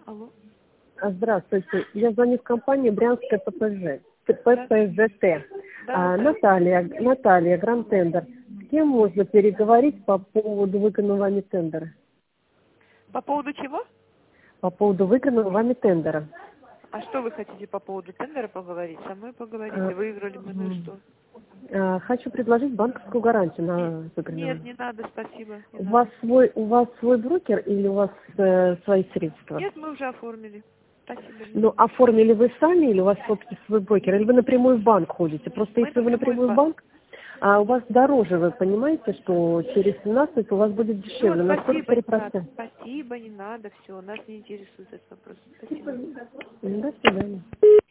Алло. Здравствуйте. Я звоню в компанию Брянская ППЖТ. Да. Наталья, Гранд-тендер. С кем можно переговорить по поводу выигранного вами тендера? По поводу чего? По поводу выигранного вами тендера. А что вы хотите по поводу тендера поговорить? Со мной поговорите. Выиграли мы, ну и что? Хочу предложить банковскую гарантию на выигранного. Нет, не надо, спасибо. Не У надо. вас свой брокер или у вас свои средства? Нет, мы уже оформили. Спасибо. Ну, оформили вы сами или у вас собственный свой брокер? Или вы напрямую в банк ходите? Просто Мы если вы напрямую напрямую в банк, у вас дороже, вы понимаете, что через 17 у вас будет Все, дешевле, на спасибо, не надо. 43%. Спасибо, не надо. Все, нас не интересует этот вопрос. Спасибо. До свидания.